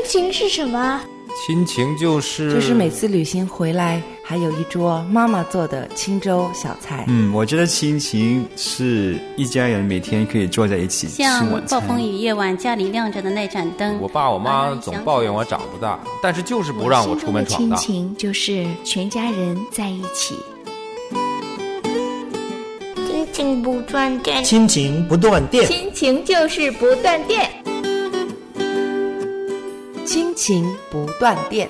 情是什么？ 亲情就是每次旅行回来还有一桌妈妈做的清粥小菜。 我觉得亲情是一家人每天可以坐在一起吃晚餐。 像暴风雨夜晚家里亮着的那盏灯， 我爸我妈总抱怨我长不大，但是就是不让我出门闯荡。 亲情就是全家人在一起。 亲情不断电， 亲情不断电， 亲情就是不断电， 亲情不断电。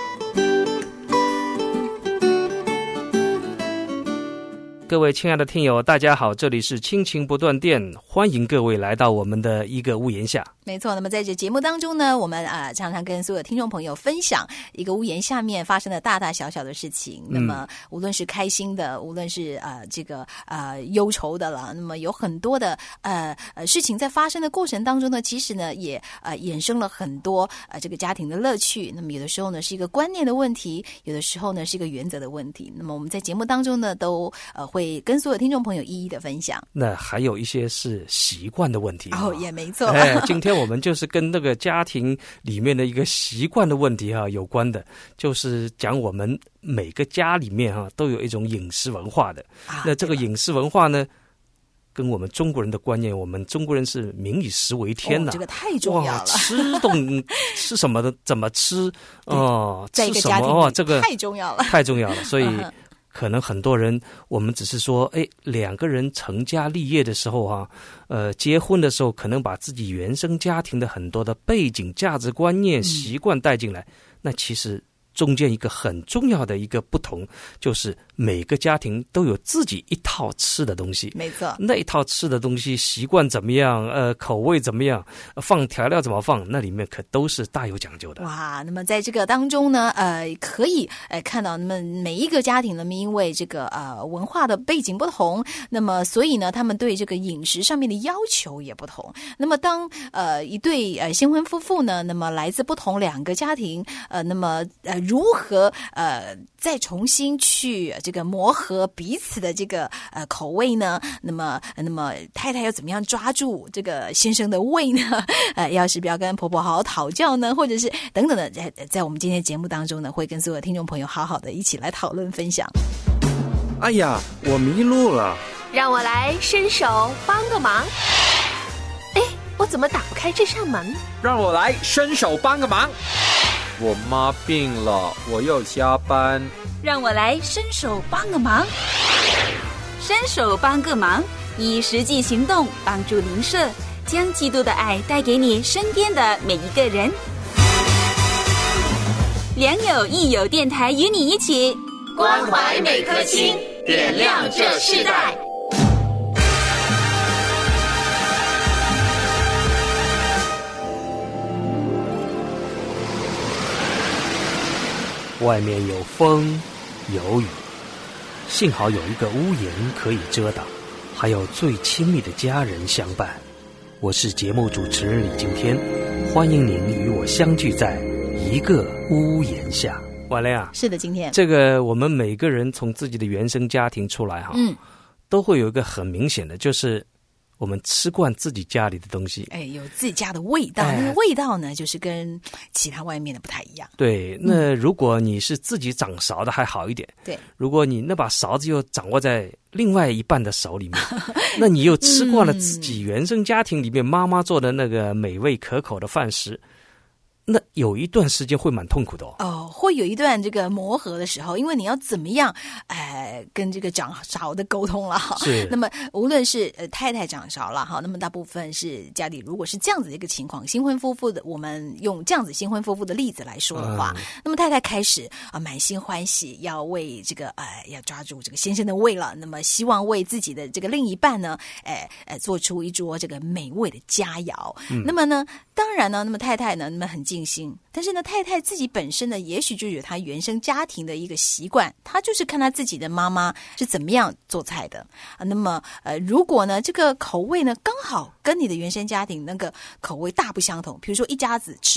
各位亲爱的听友大家好，这里是亲情不断电，欢迎各位来到我们的一个屋檐下。 没错，那么在这节目当中呢，我们常常跟所有听众朋友分享一个屋檐下面发生的大大小小的事情。那么无论是开心的，无论是忧愁的了，那么有很多的事情在发生的过程当中呢，其实呢也衍生了很多这个家庭的乐趣。那么有的时候呢是一个观念的问题，有的时候呢是一个原则的问题。那么我们在节目当中呢都会跟所有听众朋友一一的分享。 那还有一些是习惯的问题也没错。 今天我们就是跟那个家庭里面的一个习惯的问题有关的，就是讲我们每个家里面都有一种饮食文化的。那这个饮食文化呢，跟我们中国人的观念，我们中国人是民以食为天的， 这个太重要了。 吃什么的，怎么吃在一个家庭里这个太重要了， 太重要了。所以可能很多人，我们只是说，两个人成家立业的时候结婚的时候，可能把自己原生家庭的很多的背景、价值观念、习惯带进来。那其实中间一个很重要的一个不同，就是每个家庭都有自己一套吃的东西。 没错， 那一套吃的东西习惯怎么样，口味怎么样，放调料怎么放，那里面可都是大有讲究的。 哇，那么在这个当中呢，可以看到，那么每一个家庭呢，因为这个文化的背景不同，那么所以呢，他们对这个饮食上面的要求也不同。那么当一对新婚夫妇呢，那么来自不同两个家庭，那么如何再重新去这个磨合彼此的这个口味呢？那么太太要怎么样抓住这个先生的胃呢？要是不要跟婆婆好好讨教呢？或者是等等的，在我们今天节目当中呢，会跟所有听众朋友好好的一起来讨论分享。 哎呀，我迷路了， 让我来伸手帮个忙。我怎么打不开这扇门？ 让我来伸手帮个忙。 我妈病了，我又加班， 让我来伸手帮个忙。伸手帮个忙，以实际行动帮助邻舍，将基督的爱带给你身边的每一个人。良友益友电台与你一起关怀每颗心，点亮这世代。 外面有风有雨，幸好有一个屋檐可以遮挡，还有最亲密的家人相伴。我是节目主持人李敬天，欢迎您与我相聚在一个屋檐下。婉玲啊， 是的，今天这个我们每个人从自己的原生家庭出来都会有一个很明显的，就是我们吃惯自己家里的东西， 有自己家的味道，那个味道呢，就是跟其他外面的不太一样。 对，那如果你是自己掌勺的还好一点， 对， 如果你那把勺子又掌握在另外一半的手里面，那你又吃惯了自己原生家庭里面妈妈做的那个美味可口的饭食，那有一段时间会蛮痛苦的会有一段这个磨合的时候，因为你要怎么样跟这个掌勺的沟通了哈。 是。 那么无论是太太掌勺了哈，那么大部分是家里如果是这样子的一个情况，新婚夫妇的，我们用这样子新婚夫妇的例子来说的话，那么太太开始满心欢喜，要为这个要抓住这个先生的胃了，那么希望为自己的这个另一半呢做出一桌这个美味的佳肴。那么呢，当然呢，那么太太呢，那么很尽心，但是呢，太太自己本身呢，也许就有她原生家庭的一个习惯，她就是看她自己的妈妈是怎么样做菜的那么如果呢这个口味呢刚好跟你的原生家庭那个口味大不相同，比如说一家子吃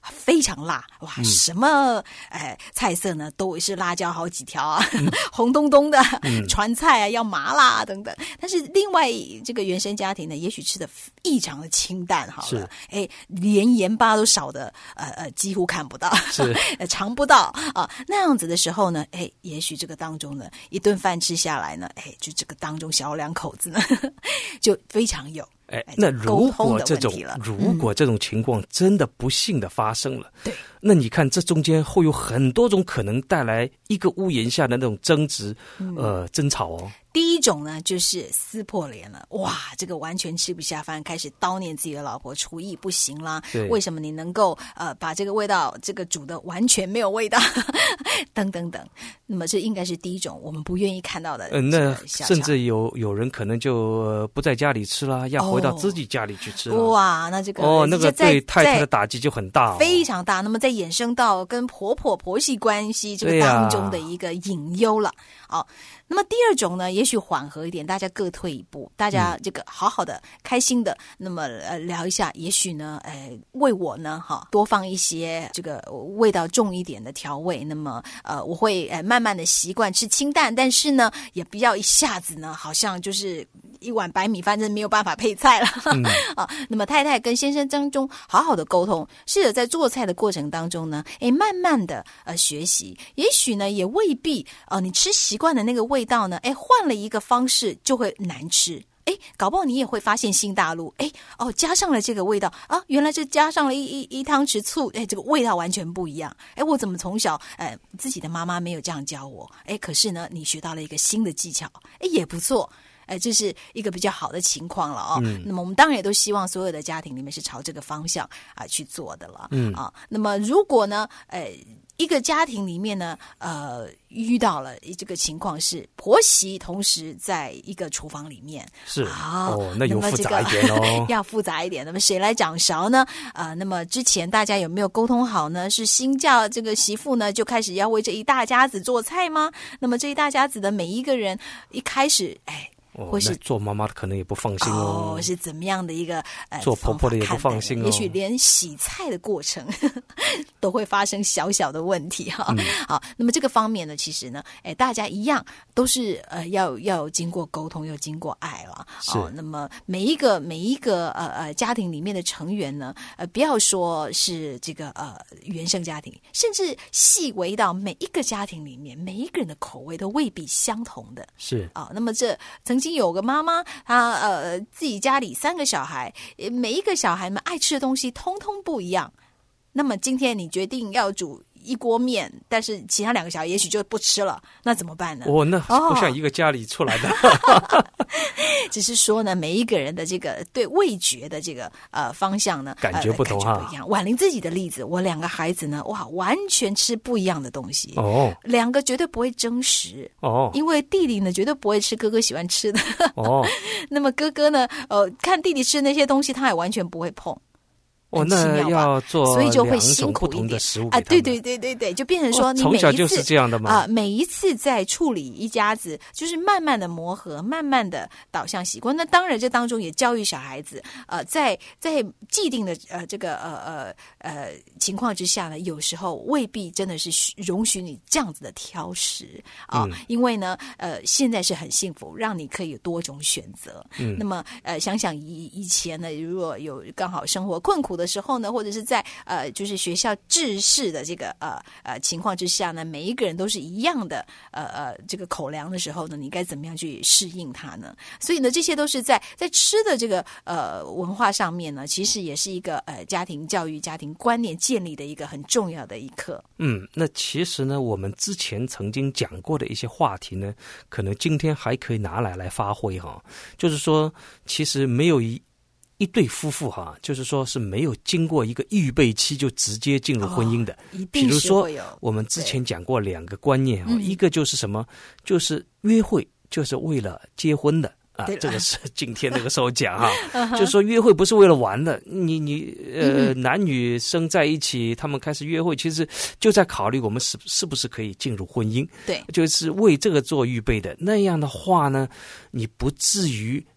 非常辣，哇，什么菜色呢都是辣椒好几条啊，红咚咚的川菜啊，要麻辣啊等等。但是另外这个原生家庭呢，也许吃的异常的清淡好了，连盐巴都少的几乎看不到，是尝不到啊，那样子的时候呢，也许这个当中呢，一顿饭吃下来呢，就这个当中小两口子呢，就非常有。 那如果这种情况真的不幸的发生了，对，那你看这中间会有很多种可能带来一个屋檐下的那种争执，争吵哦。 第一种呢，就是撕破脸了，哇，这个完全吃不下饭，开始叨念自己的老婆厨艺不行啦，为什么你能够把这个味道这个煮的完全没有味道，等等等。那么这应该是第一种我们不愿意看到的。 那甚至有人可能就不在家里吃啦，要回到自己家里去吃啦。 哇，那这个那个对太太的打击就很大， 非常大。那么再衍生到跟婆媳关系这个当中的一个隐忧了。那么第二种呢，也许缓和一点，大家各退一步，大家这个好好的开心的那么聊一下，也许呢为我呢多放一些这个味道重一点的调味，那么我会慢慢的习惯吃清淡，但是呢也不要一下子呢好像就是一碗白米饭真没有办法配菜了那么太太跟先生当中好好的沟通，试着在做菜的过程当中呢慢慢的学习，也许呢也未必你吃习惯的那个味道呢换了一个方式就会难吃，搞不好你也会发现新大陆，加上了这个味道啊，原来是加上了一汤匙醋，这个味道完全不一样，我怎么从小自己的妈妈没有这样教我，可是呢你学到了一个新的技巧，也不错，这是一个比较好的情况了哦。那么我们当然也都希望所有的家庭里面是朝这个方向去做的了，那么如果呢一个家庭里面呢遇到了这个情况是婆媳同时在一个厨房里面， 是那有复杂一点哦要复杂一点。那么谁来掌勺呢？那么之前大家有没有沟通好呢？是新嫁这个媳妇呢就开始要为这一大家子做菜吗？那么这一大家子的每一个人一开始或是做妈妈的可能也不放心哦， 是怎么样的一个做婆婆的也不放心哦， 也许连洗菜的过程都会发生小小的问题哈。好，那么这个方面呢，其实呢，大家一样都是要经过沟通，又经过爱了。那么每一个家庭里面的成员呢，不要说是这个原生家庭，甚至细微到每一个家庭里面，每一个人的口味都未必相同的。 是那么这曾经有个妈妈，她自己家里3个小孩，每一个小孩们爱吃的东西通通不一样。那么今天你决定要煮一锅面，但是其他2个小孩也许就不吃了，那怎么办呢？ 那不像一个家里出来的只是说呢，每一个人的这个对味觉的这个方向呢， 感觉不同不一样。婉玲自己的例子，我2个孩子呢，哇，完全吃不一样的东西，2个绝对不会争食因为弟弟呢绝对不会吃哥哥喜欢吃的那么哥哥呢看弟弟吃那些东西他也完全不会碰。 那要做所以就会辛苦一点对，就变成说你每一次从小就是这样的嘛每一次在处理一家子，就是慢慢的磨合，慢慢的导向习惯。那当然这当中也教育小孩子在既定的这个情况之下呢，有时候未必真的是容许你这样子的挑食因为呢现在是很幸福，让你可以有多种选择。那么想想以前呢，如果有刚好生活困苦的时候呢，或者是在就是学校制式的这个情况之下呢，每一个人都是一样的这个口粮的时候呢，你该怎么样去适应它呢？所以呢，这些都是在吃的这个文化上面呢，其实也是一个家庭教育、家庭观念建立的一个很重要的一课。 那其实呢，我们之前曾经讲过的一些话题呢，可能今天还可以拿来发挥哈。就是说，其实没有一对夫妇就是说是没有经过一个预备期就直接进入婚姻的。比如说我们之前讲过2个观念一个就是什么，就是约会就是为了结婚的这个是今天那个时候讲就是说约会不是为了玩的，你男女生在一起，他们开始约会，其实就在考虑我们是不是可以进入婚姻， 对， 就是为这个做预备的。那样的话呢，你不至于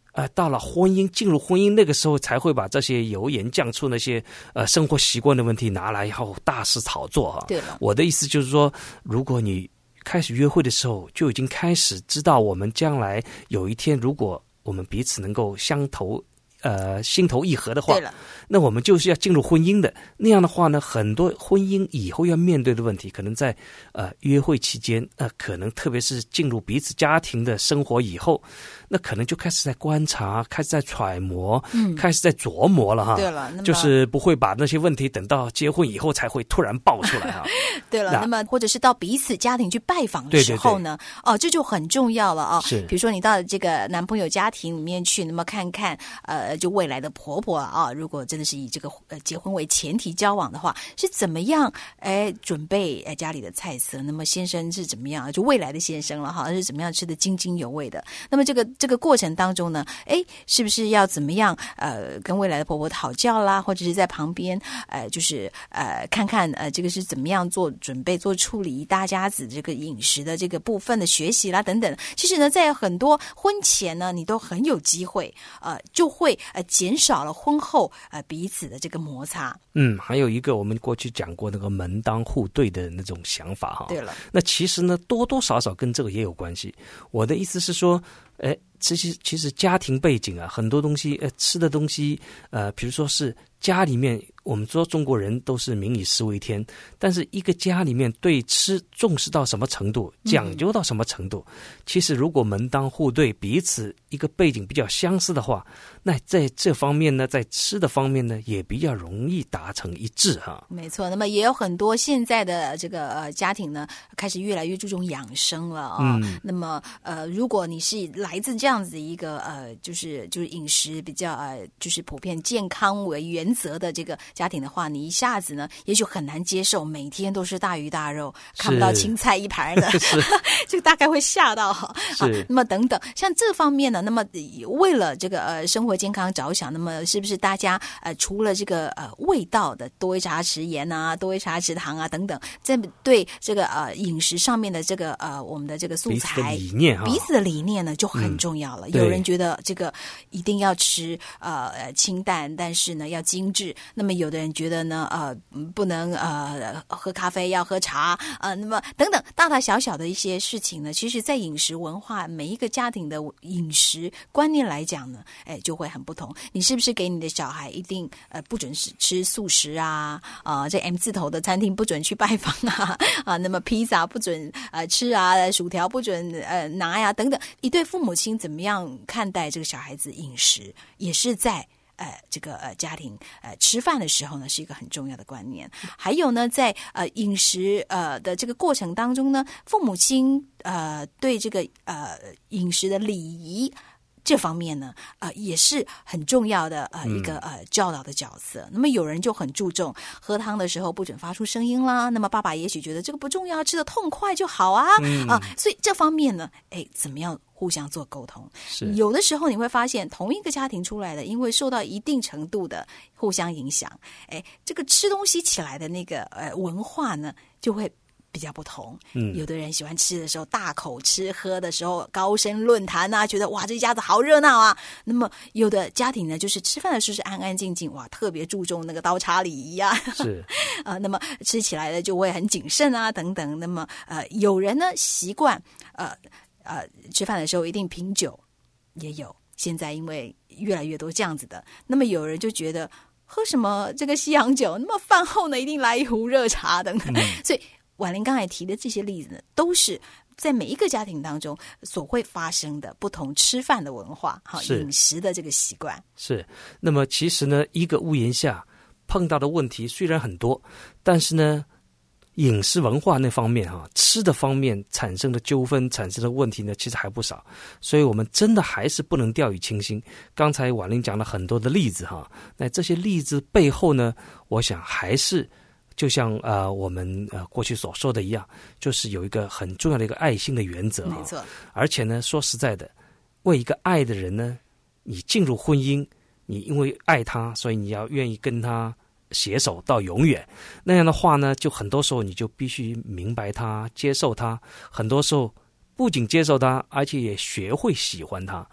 到了婚姻，进入婚姻那个时候，才会把这些油盐酱醋那些生活习惯的问题拿来以后大肆炒作哈。 对了， 我的意思就是说，如果你开始约会的时候就已经开始知道，我们将来有一天，如果我们彼此能够心头意合的话， 对了， 那我们就是要进入婚姻的。那样的话呢，很多婚姻以后要面对的问题，可能在约会期间，可能特别是进入彼此家庭的生活以后，那可能就开始在观察，开始在揣摩，开始在琢磨了哈。 对了，那么就是不会把那些问题等到结婚以后才会突然爆出来哈。 对了，那么或者是到彼此家庭去拜访的时候呢，这就很重要了啊。 是， 比如说你到这个男朋友家庭里面去，那么看看就未来的婆婆啊，如果真的是以这个结婚为前提交往的话，是怎么样准备家里的菜色？那么先生是怎么样？就未来的先生了哈，是怎么样吃得津津有味的？那么这个过程当中呢，是不是要怎么样跟未来的婆婆讨教啦，或者是在旁边就是看看这个是怎么样做准备、做处理大家子这个饮食的这个部分的学习啦等等。其实呢，在很多婚前呢，你都很有机会就会减少了婚后彼此的这个摩擦。 还有一个我们过去讲过那个门当户对的那种想法哈。 对了， 那其实呢，多多少少跟这个也有关系。我的意思是说，其实家庭背景啊，很多东西吃的东西，比如说是家里面，我们说中国人都是民以食为天，但是一个家里面对吃重视到什么程度，讲究到什么程度，其实如果门当户对，彼此一个背景比较相似的话，那在这方面呢，在吃的方面呢，也比较容易达成一致哈。 没错，那么也有很多现在的这个家庭呢，开始越来越注重养生了啊。那么如果你是来自这样子一个就是饮食比较就是普遍健康为原则的这个家庭的话，你一下子呢，也许很难接受每天都是大鱼大肉，看不到青菜一盘的，这个大概会吓到哈。那么等等，像这方面呢，那么为了这个生活健康着想，那么是不是大家除了这个味道的多一茶匙盐啊，多一茶匙糖啊等等，在对这个饮食上面的这个我们的这个素材彼此的理念呢就很重要了。有人觉得这个一定要吃清淡，但是呢要精致。那么有的人觉得呢不能喝咖啡，要喝茶那么等等大大小小的一些事情呢，其实在饮食文化每一个家庭的饮食观念来讲呢，就会很不同。你是不是给你的小孩一定不准吃素食啊？这 M 字头的餐厅不准去拜访啊那么披萨不准吃啊，薯条不准拿呀等等。一对父母亲怎么样看待这个小孩子饮食，也是在这个家庭吃饭的时候呢，是一个很重要的观念。还有呢，在饮食的这个过程当中呢，父母亲对这个饮食的礼仪这方面呢，也是很重要的一个教导的角色。那么有人就很注重喝汤的时候不准发出声音啦，那么爸爸也许觉得这个不重要，吃得痛快就好啊，所以这方面呢，怎么样互相做沟通？有的时候你会发现，同一个家庭出来的，因为受到一定程度的互相影响，这个吃东西起来的那个文化呢，就会比较不同。有的人喜欢吃的时候大口吃，喝的时候高声论坛啊，觉得哇这一家子好热闹啊。那么有的家庭呢，就是吃饭的时候是安安静静，哇特别注重那个刀叉礼仪啊， 是那么吃起来的就会很谨慎啊等等。那么有人呢习惯吃饭的时候一定品酒，也有现在因为越来越多这样子的。那么有人就觉得喝什么这个西洋酒，那么饭后呢一定来一壶热茶等等。所以婉玲刚才提的这些例子呢，都是在每一个家庭当中所会发生的不同吃饭的文化饮食的这个习惯。 是，那么其实呢，一个屋檐下碰到的问题虽然很多，但是呢饮食文化那方面吃的方面产生的纠纷产生的问题呢，其实还不少。所以我们真的还是不能掉以轻心。刚才婉玲讲了很多的例子那这些例子背后呢，我想还是就像我们过去所说的一样，就是有一个很重要的一个爱心的原则。 没错。 而且呢，说实在的，为一个爱的人呢，你进入婚姻，你因为爱他，所以你要愿意跟他携手到永远。那样的话呢，就很多时候你就必须明白他，接受他，很多时候不仅接受他，而且也学会喜欢他。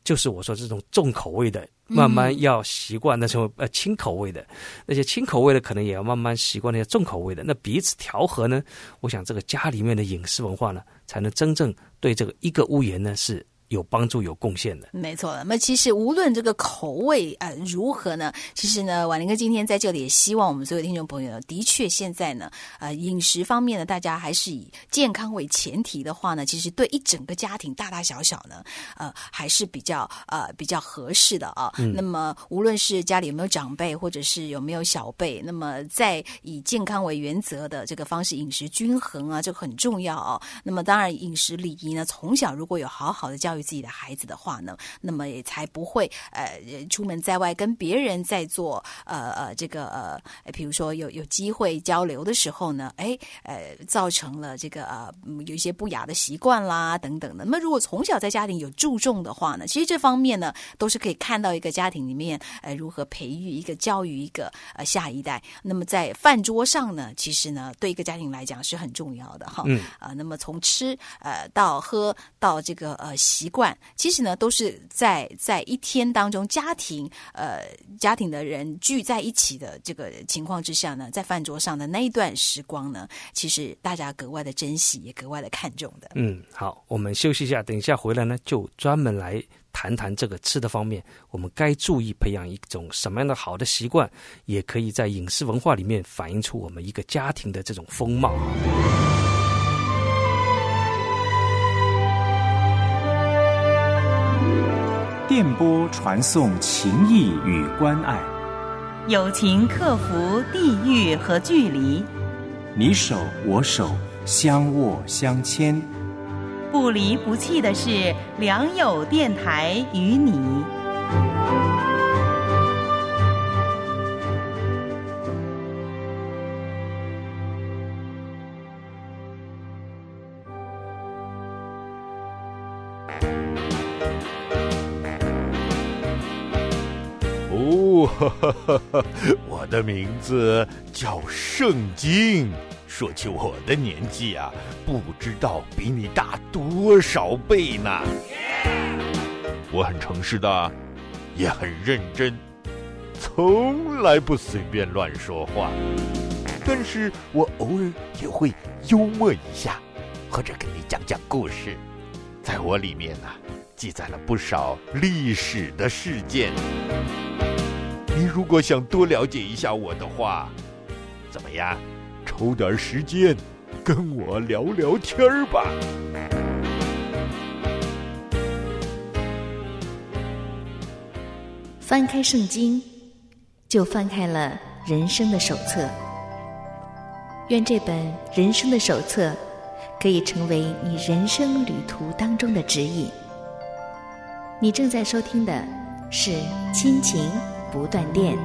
就是我说这种重口味的，慢慢要习惯那种轻口味的，那些轻口味的可能也要慢慢习惯那些重口味的。那彼此调和呢，我想这个家里面的饮食文化呢，才能真正对这个一个屋檐呢是有帮助有贡献的。 没错。那么其实无论这个口味如何呢，其实呢婉玲哥今天在这里也希望我们所有听众朋友呢，的确现在呢饮食方面呢，大家还是以健康为前提的话呢，其实对一整个家庭大大小小呢还是比较合适的啊。那么无论是家里有没有长辈或者是有没有小辈，那么在以健康为原则的这个方式饮食均衡啊，这个很重要啊。那么当然饮食礼仪呢，从小如果有好好的教育自己的孩子的话呢，那么也才不会出门在外跟别人在做比如说有机会交流的时候呢，造成了这个有一些不雅的习惯啦等等的。那么如果从小在家庭有注重的话呢，其实这方面呢都是可以看到一个家庭里面如何培育一个教育一个下一代。那么在饭桌上呢，其实呢对一个家庭来讲是很重要的哈。那么从吃到喝到这个习惯，其实呢都是在一天当中家庭的人聚在一起的这个情况之下呢，在饭桌上的那一段时光呢，其实大家格外的珍惜，也格外的看重的。 好，我们休息一下，等一下回来呢，就专门来谈谈这个吃的方面，我们该注意培养一种什么样的好的习惯，也可以在饮食文化里面反映出我们一个家庭的这种风貌。 电波传送情谊与关爱， 友情克服地域和距离， 你手我手，相握相牵， 不离不弃的是良友电台与你。 我的名字叫圣经，说起我的年纪啊，不知道比你大多少倍呢。我很诚实的，也很认真，从来不随便乱说话，但是我偶尔也会幽默一下，或者跟你讲讲故事。在我里面呢，记载了不少历史的事件。你如果想多了解一下我的话，怎么样？抽点时间跟我聊聊天吧。 翻开圣经，就翻开了人生的手册。愿这本人生的手册可以成为你人生旅途当中的指引。你正在收听的是亲情不断电。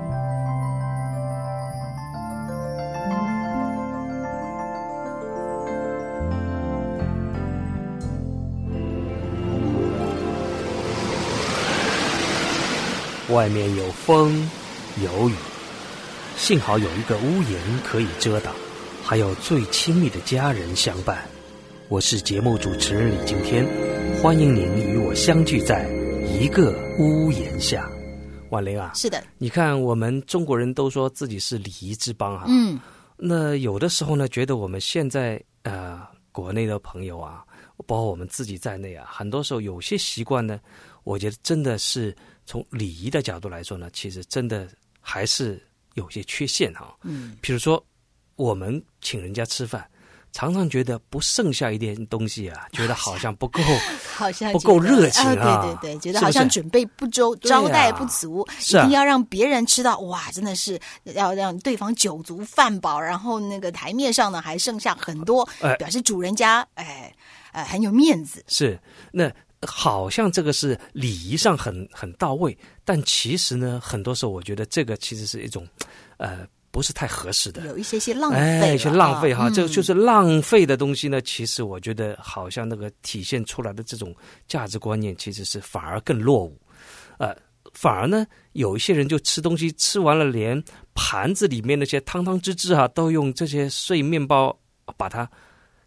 外面有风有雨，幸好有一个屋檐可以遮挡，还有最亲密的家人相伴。我是节目主持人李敬天，欢迎您与我相聚在一个屋檐下。婉玲啊， 是的， 你看我们中国人都说自己是礼仪之邦啊，那有的时候呢，觉得我们现在国内的朋友啊，包括我们自己在内啊，很多时候有些习惯呢，我觉得真的是从礼仪的角度来说呢，其实真的还是有些缺陷哈。比如说我们请人家吃饭，常常觉得不剩下一点东西啊，觉得好像不够， 好像不够热情啊。 对对对，觉得好像准备不周，招待不足，一定要让别人吃到，哇，真的是要让对方酒足饭饱，然后那个台面上呢还剩下很多，表示主人家很有面子。 是，那好像这个是礼仪上很到位，但其实呢，很多时候我觉得这个其实是一种不是太合适的， 有一些浪费， 一些浪费哈，这就是浪费的东西呢。其实我觉得好像那个体现出来的这种价值观念，其实是反而更落伍。反而呢，有一些人就吃东西吃完了，连盘子里面那些汤汤汁汁啊，都用这些碎面包把它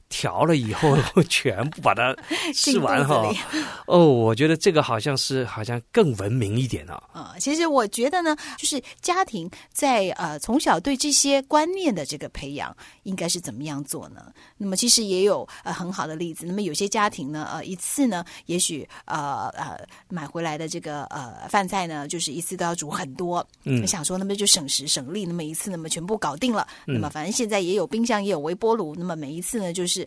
调了以后全部把它吃完哈。我觉得这个好像更文明一点啊。 其实我觉得呢，就是家庭在从小对这些观念的这个培养，应该是怎么样做呢？那么其实也有很好的例子。那么有些家庭呢，一次呢，也许买回来的这个饭菜呢，就是一次都要煮很多。想说那么就省时省力，那么一次那么全部搞定了。那么反正现在也有冰箱，也有微波炉，那么每一次呢，就是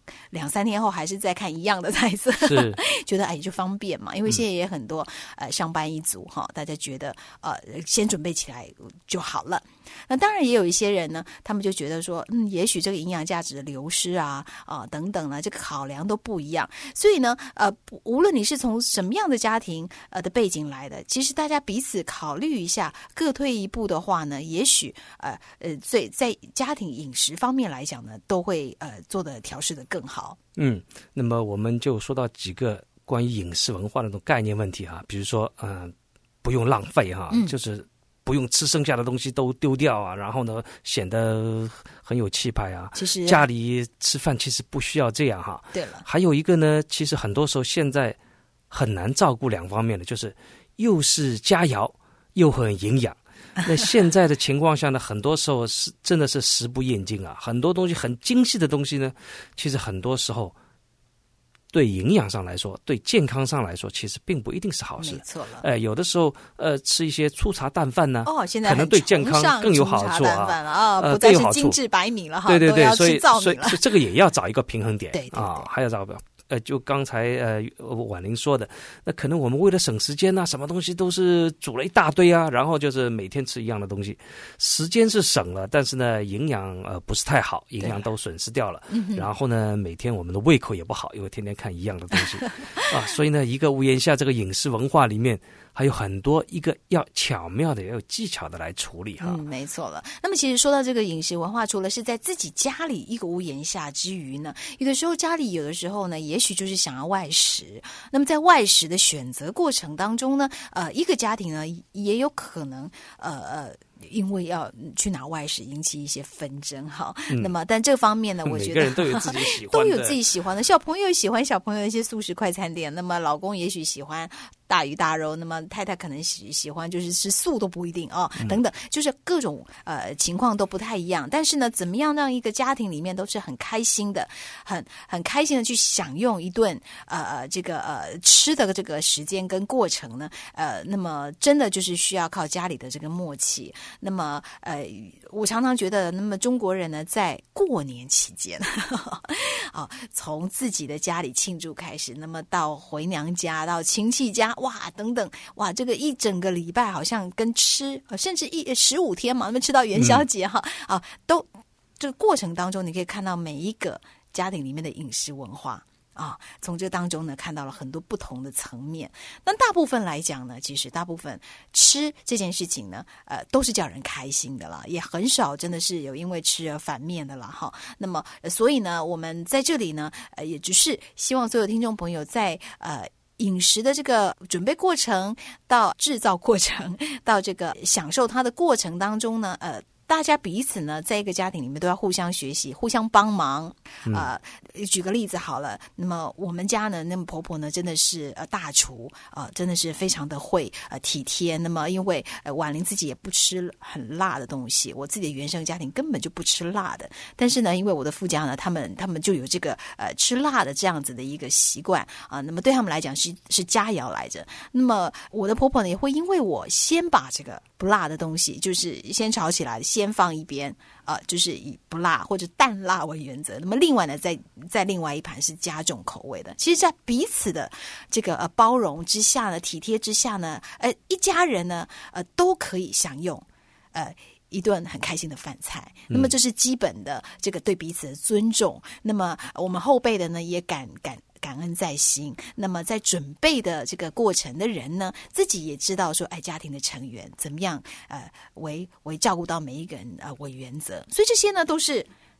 2-3天后还是在看一样的菜色，觉得就方便嘛。因为现在也很多上班一族哈，大家觉得先准备起来就好了。那当然也有一些人呢，他们就觉得说，也许这个营养价值的流失等等呢，这个考量都不一样。所以呢，无论你是从什么样的家庭的背景来的，其实大家彼此考虑一下，各退一步的话呢，也许在家庭饮食方面来讲呢，都会做的调试的更好。 那么我们就说到几个关于饮食文化的那种概念问题哈，比如说不用浪费哈，就是不用吃剩下的东西都丢掉啊，然后呢显得很有气派啊。 其实家里吃饭其实不需要这样哈。 对了， 还有一个呢，其实很多时候现在很难照顾两方面的，就是又是佳肴又很营养。那现在的情况下呢，很多时候真的是食不厌精啊，很多东西很精细的东西呢，其实很多时候对营养上来说，对健康上来说，其实并不一定是好事。 没错了。 有的时候吃一些粗茶淡饭呢， 现在可能对健康更有好处不再是精致白米了哈。 对， 都要吃糙米了。 所以这个也要找一个平衡点。 对， 还要找个。就刚才婉玲说的，那可能我们为了省时间啊，什么东西都是煮了一大堆啊，然后就是每天吃一样的东西，时间是省了，但是呢营养不是太好，营养都损失掉了。然后呢每天我们的胃口也不好，因为天天看一样的东西所以呢一个屋檐下这个饮食文化里面还有很多一个要巧妙的，要有技巧的来处理哈。 没错了。那么其实说到这个饮食文化，除了是在自己家里一个屋檐下之余呢，有的时候家里有的时候呢，也许就是想要外食。那么在外食的选择过程当中呢，一个家庭呢也有可能因为要去拿外食引起一些纷争哈。那么但这方面呢，我觉得每个人都有自己喜欢的， 都有自己喜欢的。小朋友喜欢小朋友的一些速食快餐店，那么老公也许喜欢大鱼大肉，那么太太可能喜欢就是吃素都不一定等等，就是各种情况都不太一样。但是呢，怎么样让一个家庭里面都是很开心的，很开心的去享用一顿这个吃的这个时间跟过程呢，那么真的就是需要靠家里的这个默契。那么我常常觉得，那么中国人呢，在过年期间从自己的家里庆祝开始，那么到回娘家，到亲戚家，哇等等，哇这个一整个礼拜好像跟吃甚至15天嘛，那么吃到元宵节都这个过程当中，你可以看到每一个家庭里面的饮食文化从这当中呢看到了很多不同的层面。但大部分来讲呢，其实大部分吃这件事情呢都是叫人开心的啦，也很少真的是有因为吃而反面的啦哈。那么所以呢，我们在这里呢也只是希望所有听众朋友在饮食的这个准备过程到制造过程到这个享受它的过程当中呢大家彼此呢，在一个家庭里面都要互相学习，互相帮忙。举个例子好了，那么我们家呢，那么婆婆呢，真的是大厨真的是非常的会体贴。那么因为婉玲自己也不吃很辣的东西，我自己的原生家庭根本就不吃辣的。但是呢，因为我的夫家呢，他们就有这个吃辣的这样子的一个习惯那么对他们来讲是佳肴来着。那么我的婆婆呢，也会因为我先把这个不辣的东西，就是先炒起来，先放一边就是以不辣或者淡辣为原则。那么另外呢，在另外一盘是加重口味的。其实，在彼此的这个包容之下呢，体贴之下呢，一家人呢都可以享用一顿很开心的饭菜。那么这是基本的这个对彼此的尊重。那么我们后辈的呢也感恩在心。那么在准备的这个过程的人呢，自己也知道说家庭的成员怎么样为照顾到每一个人为原则。所以这些呢都是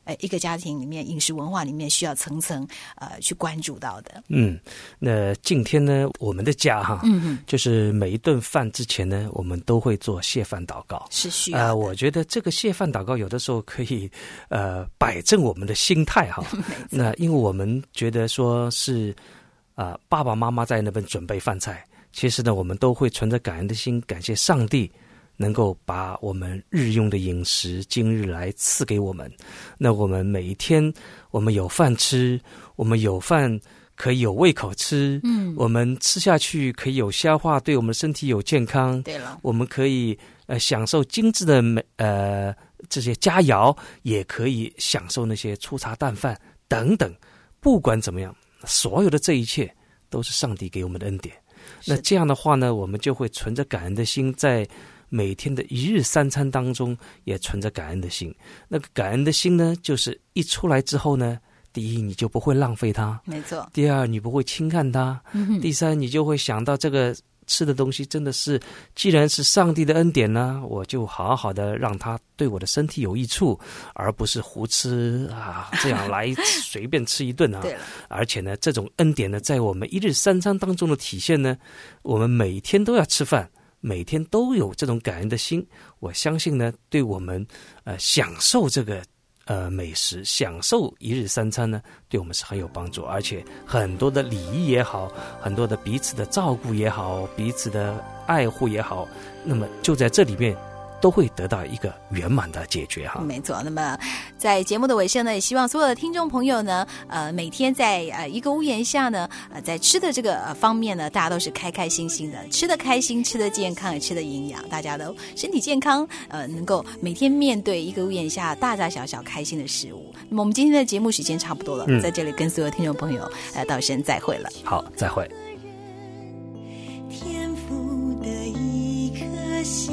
一个家庭里面饮食文化里面需要层层去关注到的。 那今天呢，我们的家就是每一顿饭之前呢，我们都会做谢饭祷告， 是需要我觉得这个谢饭祷告有的时候可以摆正我们的心态哈。那因为我们觉得说是爸爸妈妈在那边准备饭菜，其实呢，我们都会存着感恩的心，感谢上帝能够把我们日用的饮食今日来赐给我们。那我们每一天我们有饭吃，我们有饭可以有胃口吃，我们吃下去可以有消化，对我们身体有健康。 对了， 我们可以享受精致的这些佳肴，也可以享受那些粗茶淡饭等等。不管怎么样，所有的这一切都是上帝给我们的恩典。那这样的话呢，我们就会存着感恩的心，在每天的一日三餐当中也存着感恩的心。那个感恩的心呢，就是一出来之后呢，第一你就不会浪费它， 没错。 第二你不会轻看它，第三你就会想到这个吃的东西真的是，既然是上帝的恩典呢，我就好好的让它对我的身体有益处，而不是胡吃这样来随便吃一顿对了， 而且呢，这种恩典呢，在我们一日三餐当中的体现呢，我们每天都要吃饭，每天都有这种感恩的心，我相信呢，对我们享受这个美食，享受一日三餐呢，对我们是很有帮助。而且很多的礼仪也好，很多的彼此的照顾也好，彼此的爱护也好，那么就在这里面都会得到一个圆满的解决哈。 没错。那么在节目的尾声呢，也希望所有的听众朋友呢，每天在一个屋檐下呢，在吃的这个方面呢，大家都是开开心心的，吃得开心，吃得健康，也吃得营养，大家都身体健康，能够每天面对一个屋檐下大大小小开心的事物。那么我们今天的节目时间差不多了，在这里跟所有听众朋友道声再会了。 好，再会。 天父的一颗心，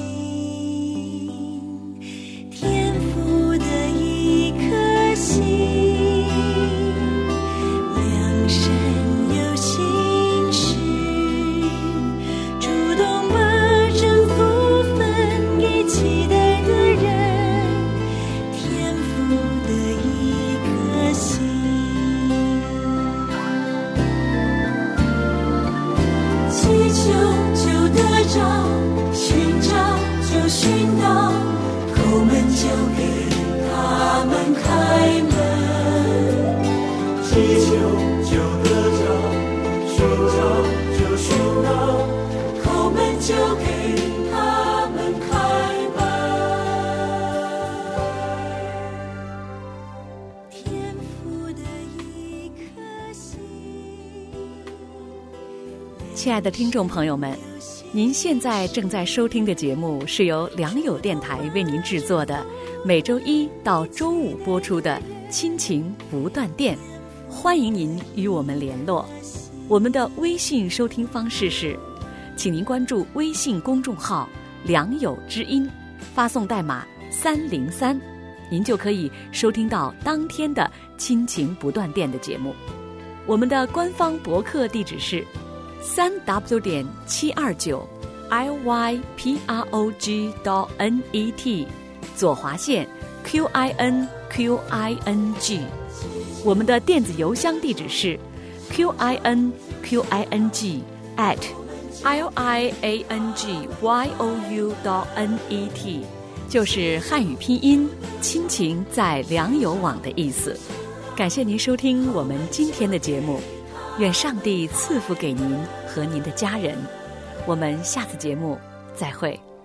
天父的一颗心，良善有心事，主动把祝福分给期待的人，天父的一颗心。祈求就得着，寻找就寻到，叩门就给他们开门。祈求就得着，寻找就寻到，叩门就给他们开门。天父的一颗心。 亲爱的听众朋友们，您现在正在收听的节目是由良友电台为您制作的，每周一到周五播出的亲情不断电，欢迎您与我们联络。我们的微信收听方式是，请您关注微信公众号良友之音，发送代码303，您就可以收听到当天的亲情不断电的节目。我们的官方博客地址是3w.729IYPROG.net 左划线 QINQING。我们的电子邮箱地址是 QINQING@liangyou.net， 就是汉语拼音亲情在良友网的意思。感谢您收听我们今天的节目，愿上帝赐福给您和您的家人。我们下次节目再会。